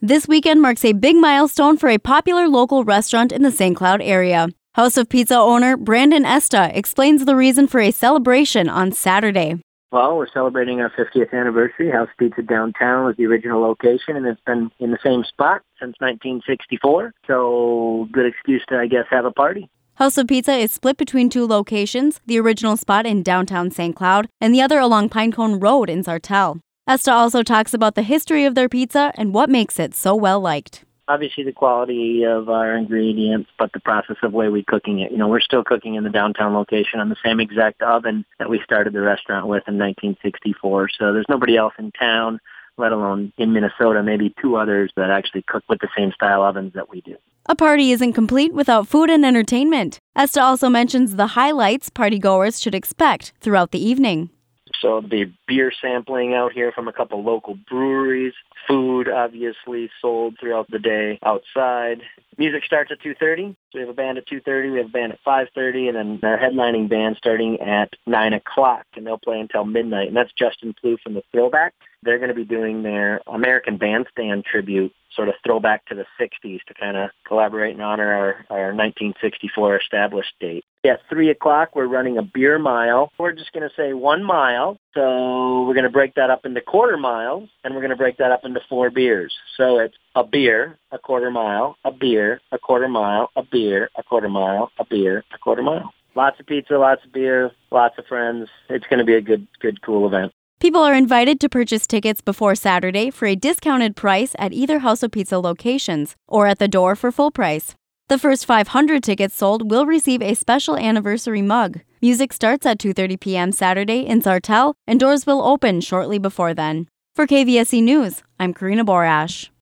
This weekend marks a big milestone for a popular local restaurant in the St. Cloud area. House of Pizza owner Brandon Esta explains the reason for a celebration on Saturday. Well, we're celebrating our 50th anniversary. House Pizza Downtown was the original location, and it's been in the same spot since 1964. So, good excuse to, I guess, have a party. House of Pizza is split between two locations, the original spot in downtown St. Cloud and the other along Pinecone Road in Sartell. Esta also talks about the history of their pizza and what makes it so well-liked. Obviously, the quality of our ingredients, but the process of way we're cooking it. We're still cooking in the downtown location on the same exact oven that we started the restaurant with in 1964. So there's nobody else in town, let alone in Minnesota, maybe two others that actually cook with the same style ovens that we do. A party isn't complete without food and entertainment. Esta also mentions the highlights partygoers should expect throughout the evening. So there'll be beer sampling out here from a couple local breweries. Food, obviously, sold throughout the day outside. Music starts at 2:30. So we have a band at 2:30, we have a band at 5:30, and then our headlining band starting at 9 o'clock, and they'll play until midnight. And that's Justin Plouffe from the Throwback. They're going to be doing their American Bandstand tribute, sort of throwback to the 60s to kind of collaborate and honor our 1964 established date. At 3 o'clock, we're running a beer mile. We're just going to say 1 mile. So we're going to break that up into quarter miles, and we're going to break that up into 4 beers. So it's a beer, a quarter mile, a beer, a quarter mile, a beer, a quarter mile, a beer, a quarter mile. Lots of pizza, lots of beer, lots of friends. It's going to be a good, cool event. People are invited to purchase tickets before Saturday for a discounted price at either House of Pizza locations or at the door for full price. The first 500 tickets sold will receive a special anniversary mug. Music starts at 2:30 p.m. Saturday in Sartell, and doors will open shortly before then. For KVSC News, I'm Karina Borash.